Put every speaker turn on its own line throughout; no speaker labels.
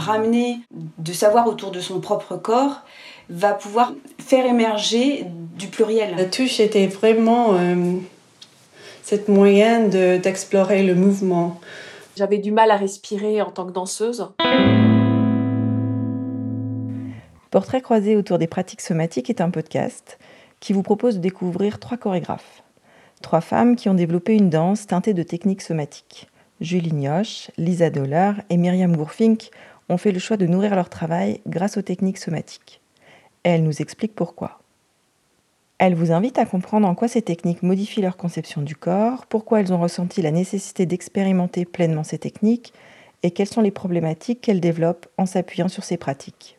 ramener de savoir autour de son propre corps va pouvoir faire émerger du pluriel.
La touche était vraiment cette moyen d'explorer le mouvement.
J'avais du mal à respirer en tant que danseuse.
Portrait croisé autour des pratiques somatiques est un podcast qui vous propose de découvrir 3 chorégraphes. 3 femmes qui ont développé une danse teintée de techniques somatiques. Julie Nioche, Lisa Dollar et Myriam Gourfink ont fait le choix de nourrir leur travail grâce aux techniques somatiques. Elles nous expliquent pourquoi. Elles vous invitent à comprendre en quoi ces techniques modifient leur conception du corps, pourquoi elles ont ressenti la nécessité d'expérimenter pleinement ces techniques et quelles sont les problématiques qu'elles développent en s'appuyant sur ces pratiques.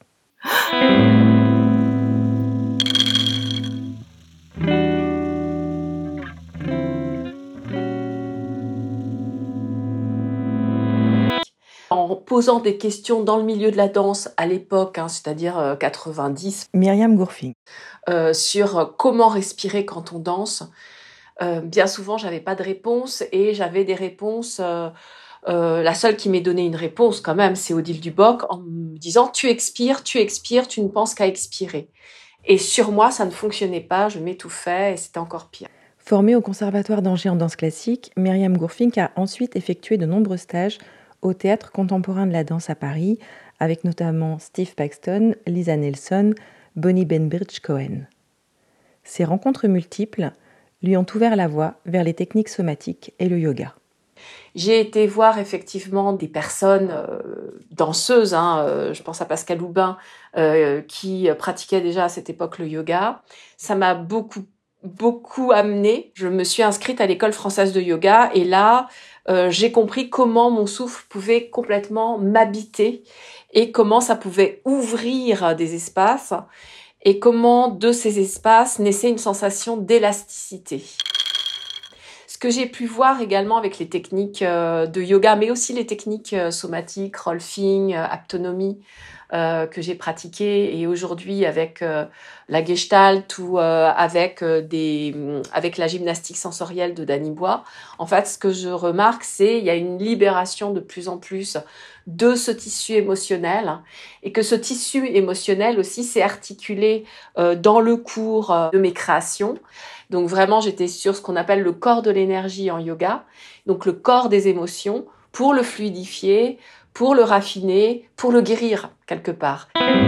En posant des questions dans le milieu de la danse à l'époque, c'est-à-dire 90.
Myriam Gourfink.
Sur comment respirer quand on danse. Bien souvent, j'avais pas de réponse et j'avais des réponses. La seule qui m'ait donné une réponse quand même, c'est Odile Duboc, en me disant tu expires, tu ne penses qu'à expirer. Et sur moi, ça ne fonctionnait pas, je m'étouffais et c'était encore pire.
Formée au Conservatoire d'Angers en danse classique, Myriam Gourfink a ensuite effectué de nombreux stages au Théâtre contemporain de la danse à Paris, avec notamment Steve Paxton, Lisa Nelson, Bonnie Benbridge Cohen. Ces rencontres multiples lui ont ouvert la voie vers les techniques somatiques et le yoga.
J'ai été voir effectivement des personnes danseuses, je pense à Pascal Houbin, qui pratiquait déjà à cette époque le yoga. Ça m'a beaucoup amenée. Je me suis inscrite à l'école française de yoga et là, j'ai compris comment mon souffle pouvait complètement m'habiter et comment ça pouvait ouvrir des espaces et comment de ces espaces naissait une sensation d'élasticité. Ce que j'ai pu voir également avec les techniques de yoga, mais aussi les techniques somatiques, rolfing, aptonomie, que j'ai pratiquées, et aujourd'hui avec la gestalt ou avec la gymnastique sensorielle de Dany Bois. En fait, ce que je remarque, c'est il y a une libération de plus en plus de ce tissu émotionnel, et que ce tissu émotionnel aussi s'est articulé dans le cours de mes créations. Donc vraiment, j'étais sur ce qu'on appelle le corps de l'énergie en yoga, donc le corps des émotions, pour le fluidifier, pour le raffiner, pour le guérir quelque part.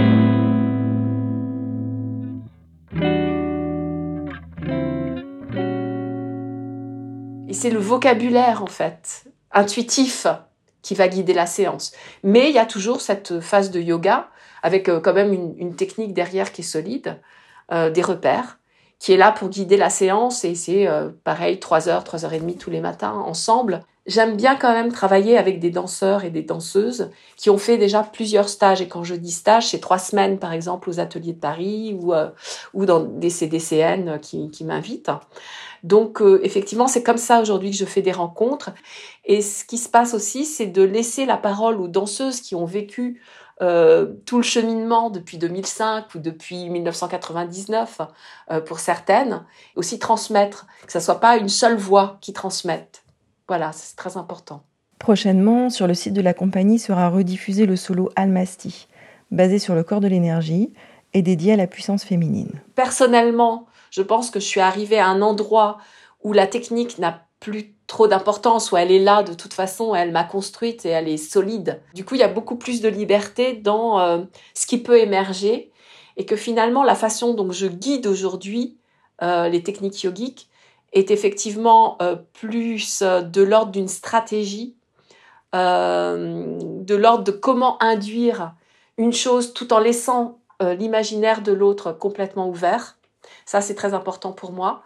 Et c'est le vocabulaire, en fait, intuitif, qui va guider la séance. Mais il y a toujours cette phase de yoga, avec quand même une technique derrière qui est solide, des repères, qui est là pour guider la séance, et c'est pareil, 3 heures, 3 heures et demie tous les matins ensemble. J'aime bien quand même travailler avec des danseurs et des danseuses qui ont fait déjà plusieurs stages, et quand je dis stage, c'est 3 semaines par exemple aux ateliers de Paris ou dans des CDCN qui m'invitent. Donc effectivement, c'est comme ça aujourd'hui que je fais des rencontres, et ce qui se passe aussi, c'est de laisser la parole aux danseuses qui ont vécu tout le cheminement depuis 2005 ou depuis 1999 pour certaines, aussi transmettre, que ça soit pas une seule voix qui transmette. Voilà, c'est très important.
Prochainement, sur le site de la compagnie sera rediffusé le solo Almasti, basé sur le corps de l'énergie et dédié à la puissance féminine.
Personnellement, je pense que je suis arrivée à un endroit où la technique n'a plus trop d'importance, où elle est là de toute façon, elle m'a construite et elle est solide. Du coup, il y a beaucoup plus de liberté dans ce qui peut émerger, et que finalement, la façon dont je guide aujourd'hui les techniques yogiques est effectivement plus de l'ordre d'une stratégie, de l'ordre de comment induire une chose tout en laissant l'imaginaire de l'autre complètement ouvert. Ça, c'est très important pour moi.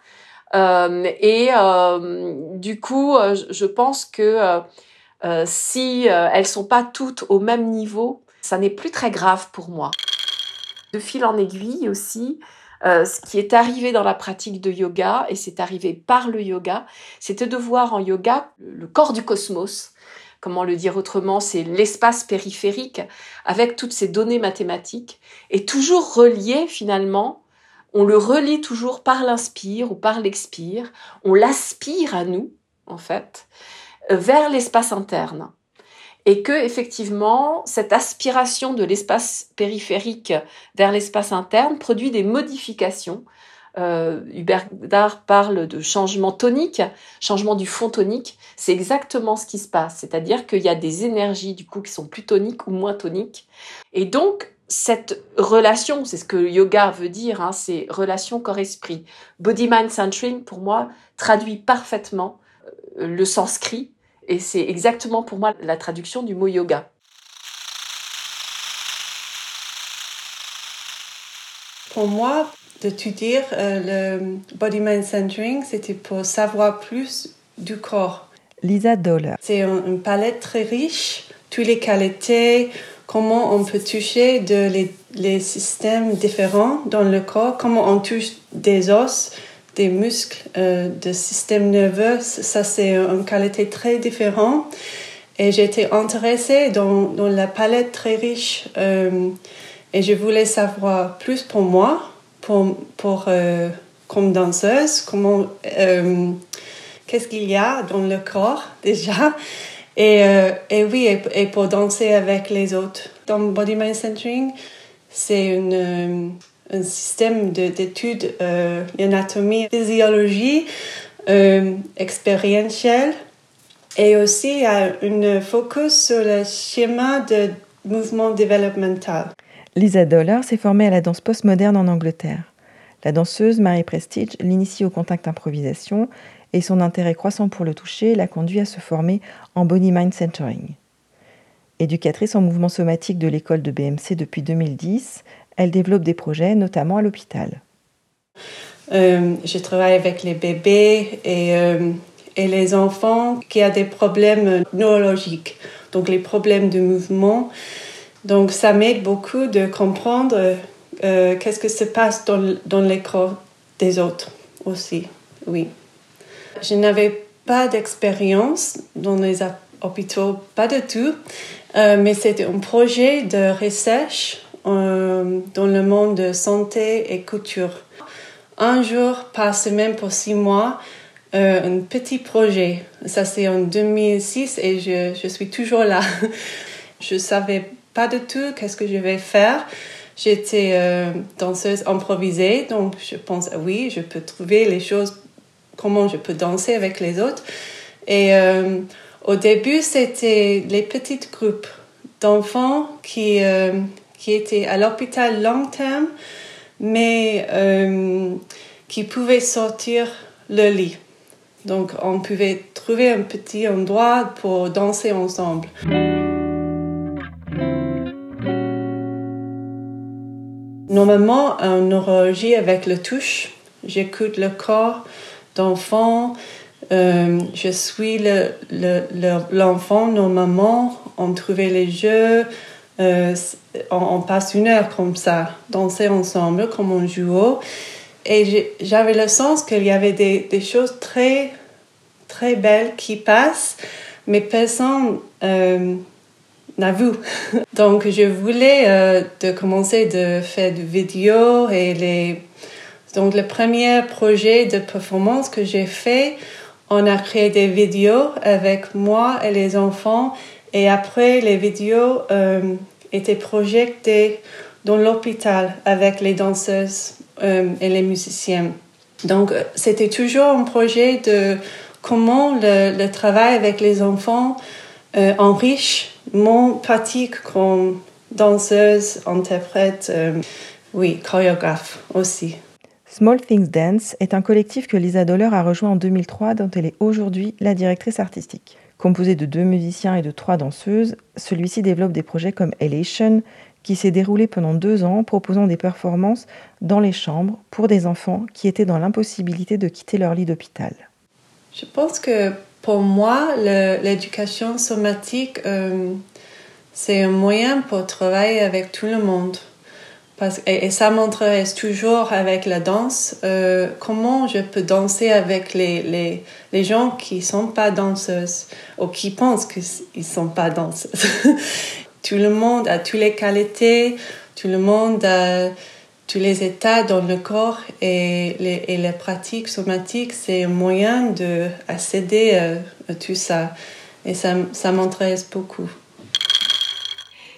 Du coup, je pense que si elles sont pas toutes au même niveau, ça n'est plus très grave pour moi. De fil en aiguille aussi, ce qui est arrivé dans la pratique de yoga, et c'est arrivé par le yoga, c'était de voir en yoga le corps du cosmos. Comment le dire autrement, c'est l'espace périphérique avec toutes ces données mathématiques, et toujours relié finalement. On le relie toujours par l'inspire ou par l'expire. On l'aspire à nous, en fait, vers l'espace interne. et que effectivement cette aspiration de l'espace périphérique vers l'espace interne produit des modifications. Hubert Dard parle de changement tonique, changement du fond tonique. C'est exactement ce qui se passe, c'est-à-dire qu'il y a des énergies du coup qui sont plus toniques ou moins toniques. Et donc cette relation, c'est ce que le yoga veut dire, c'est relation corps-esprit. Body-mind centering, pour moi, traduit parfaitement le sanskrit, et c'est exactement pour moi la traduction du mot yoga.
Pour moi, de tout dire, le body-mind centering, c'était pour savoir plus du corps.
Lisa Doller.
C'est une palette très riche, toutes les qualités, comment on peut toucher les systèmes différents dans le corps, comment on touche des os, des muscles, des systèmes nerveux. Ça, c'est une qualité très différente. Et j'étais intéressée dans la palette très riche. Et je voulais savoir plus pour moi, comme danseuse, qu'est-ce qu'il y a dans le corps déjà, et pour danser avec les autres. Dans Body Mind Centering, c'est un système d'études d'anatomie, physiologie, expérientielle, et aussi il y a un focus sur le schéma de mouvement développemental.
Lisa Doller s'est formée à la danse postmoderne en Angleterre. La danseuse Mary Prestige l'initie au contact improvisation et son intérêt croissant pour le toucher l'a conduit à se former en Body Mind Centering. Éducatrice en mouvement somatique de l'école de BMC depuis 2010, elle développe des projets, notamment à l'hôpital.
Je travaille avec les bébés et les enfants qui ont des problèmes neurologiques, donc les problèmes de mouvement. Donc ça m'aide beaucoup de comprendre qu'est-ce que se passe dans les corps des autres aussi, oui. Je n'avais pas d'expérience dans les hôpitaux, pas du tout, mais c'était un projet de recherche dans le monde de santé et couture. Un jour par semaine pour 6 mois, un petit projet. Ça, c'est en 2006 et je suis toujours là. Je ne savais pas du tout qu'est-ce que je vais faire. J'étais danseuse improvisée, donc je pense, oui, je peux trouver les choses, comment je peux danser avec les autres. Et au début, c'était les petits groupes d'enfants qui étaient à l'hôpital long terme, mais qui pouvaient sortir le lit. Donc, on pouvait trouver un petit endroit pour danser ensemble. Normalement, en neurologie, avec le touche, j'écoute le corps d'enfant, je suis l'enfant normalement, on trouvait les jeux, on passe 1 heure comme ça, danser ensemble, comme on joue. Et j'avais le sens qu'il y avait des choses très, très belles qui passent, mais personne n'a vu. Donc, je voulais de commencer de faire des vidéos donc, le premier projet de performance que j'ai fait, on a créé des vidéos avec moi et les enfants. Et après, les vidéos étaient projetées dans l'hôpital avec les danseuses et les musiciens. Donc, c'était toujours un projet de comment le travail avec les enfants enrichit mon pratique comme danseuse, interprète, chorégraphe aussi.
Small Things Dance est un collectif que Lisa Doller a rejoint en 2003, dont elle est aujourd'hui la directrice artistique. Composé de 2 musiciens et de 3 danseuses, celui-ci développe des projets comme Elation, qui s'est déroulé pendant 2 ans, proposant des performances dans les chambres pour des enfants qui étaient dans l'impossibilité de quitter leur lit d'hôpital.
Je pense que pour moi, l'éducation somatique, c'est un moyen pour travailler avec tout le monde. Et ça m'intéresse toujours avec la danse, comment je peux danser avec les gens qui ne sont pas danseuses ou qui pensent qu'ils ne sont pas danseuses. Tout le monde a toutes les qualités, tout le monde a tous les états dans le corps et les pratiques somatiques, c'est un moyen d'accéder à tout ça. Et ça m'intéresse beaucoup.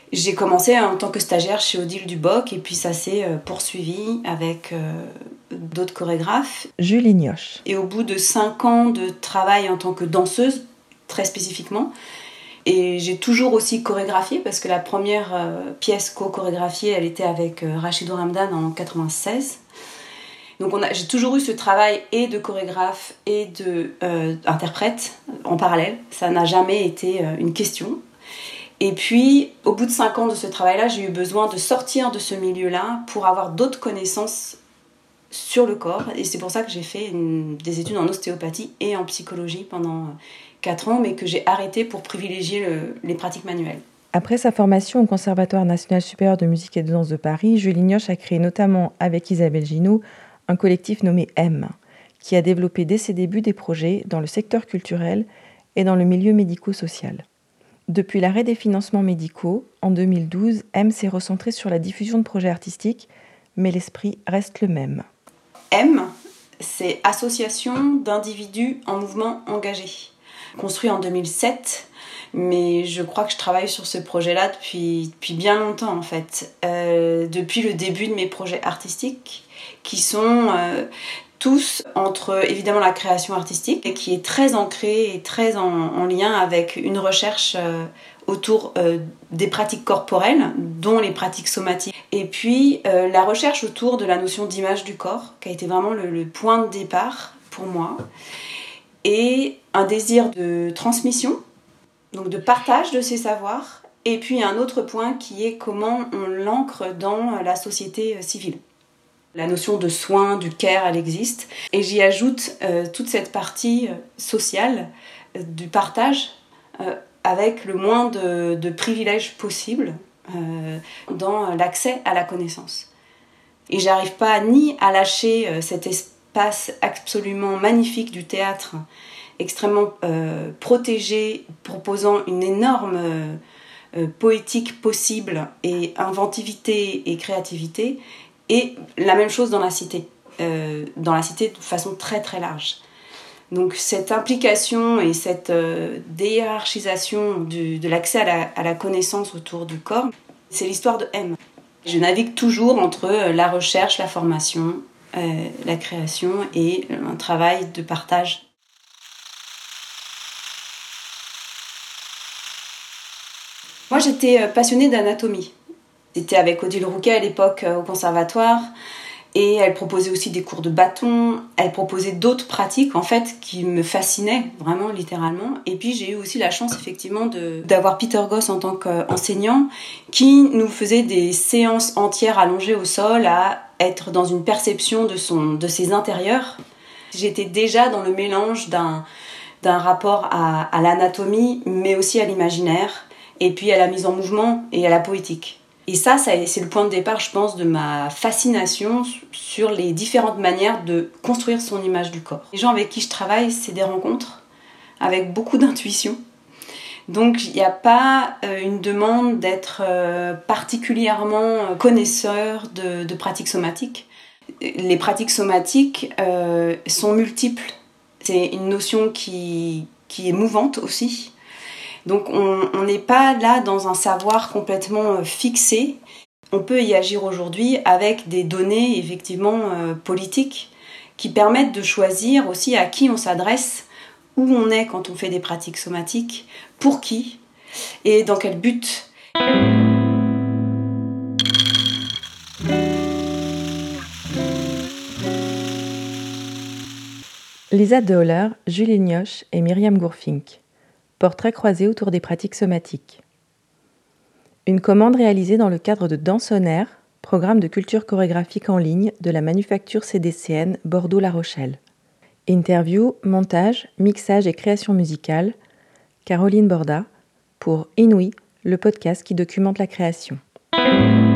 J'ai commencé en tant que stagiaire chez Odile Duboc et puis ça s'est poursuivi avec d'autres chorégraphes.
Julie Nioche.
Et au bout de 5 ans de travail en tant que danseuse, très spécifiquement, et j'ai toujours aussi chorégraphié parce que la première pièce co-chorégraphiée, elle était avec Rachidou Ramdan en 96. Donc j'ai toujours eu ce travail et de chorégraphe et d'interprète en parallèle. Ça n'a jamais été une question. Et puis, au bout de 5 ans de ce travail-là, j'ai eu besoin de sortir de ce milieu-là pour avoir d'autres connaissances sur le corps. Et c'est pour ça que j'ai fait des études en ostéopathie et en psychologie pendant 4 ans, mais que j'ai arrêté pour privilégier les pratiques manuelles.
Après sa formation au Conservatoire national supérieur de musique et de danse de Paris, Julie Nioche a créé notamment avec Isabelle Ginoux un collectif nommé M, qui a développé dès ses débuts des projets dans le secteur culturel et dans le milieu médico-social. Depuis l'arrêt des financements médicaux, en 2012, M s'est recentré sur la diffusion de projets artistiques, mais l'esprit reste le même.
M, c'est Association d'individus en mouvement engagé. Construit en 2007, mais je crois que je travaille sur ce projet-là depuis bien longtemps en fait. Depuis le début de mes projets artistiques, qui sont tous entre évidemment la création artistique, et qui est très ancrée et très en lien avec une recherche autour des pratiques corporelles, dont les pratiques somatiques. Et puis la recherche autour de la notion d'image du corps, qui a été vraiment le point de départ pour moi. Et un désir de transmission, donc de partage de ces savoirs. Et puis un autre point qui est comment on l'ancre dans la société civile. La notion de soin, du care, elle existe. Et j'y ajoute toute cette partie sociale du partage avec le moins de privilèges possibles dans l'accès à la connaissance. Et j'arrive pas ni à lâcher cet espace absolument magnifique du théâtre, extrêmement protégé, proposant une énorme poétique possible et inventivité et créativité, et la même chose dans la cité de façon très très large. Donc cette implication et cette déhiérarchisation de l'accès à la connaissance autour du corps, c'est l'histoire de M. Je navigue toujours entre la recherche, la formation, la création et un travail de partage. Moi j'étais passionnée d'anatomie. J'étais avec Odile Rouquet à l'époque au conservatoire et elle proposait aussi des cours de bâton, elle proposait d'autres pratiques en fait qui me fascinaient vraiment littéralement. Et puis j'ai eu aussi la chance effectivement d'avoir Peter Goss en tant qu'enseignant qui nous faisait des séances entières allongées au sol à être dans une perception de ses intérieurs. J'étais déjà dans le mélange d'un rapport à l'anatomie mais aussi à l'imaginaire et puis à la mise en mouvement et à la poétique. Et ça, c'est le point de départ, je pense, de ma fascination sur les différentes manières de construire son image du corps. Les gens avec qui je travaille, c'est des rencontres avec beaucoup d'intuition. Donc, il n'y a pas une demande d'être particulièrement connaisseur de pratiques somatiques. Les pratiques somatiques sont multiples. C'est une notion qui est mouvante aussi. Donc on n'est pas là dans un savoir complètement fixé. On peut y agir aujourd'hui avec des données effectivement politiques qui permettent de choisir aussi à qui on s'adresse, où on est quand on fait des pratiques somatiques, pour qui et dans quel but.
Lisa Döhler, Julie Nioche et Myriam Gourfink. Portrait croisé autour des pratiques somatiques. Une commande réalisée dans le cadre de Dansonaire, programme de culture chorégraphique en ligne de la manufacture CDCN Bordeaux-La Rochelle. Interview, montage, mixage et création musicale, Caroline Borda, pour Inouï, le podcast qui documente la création.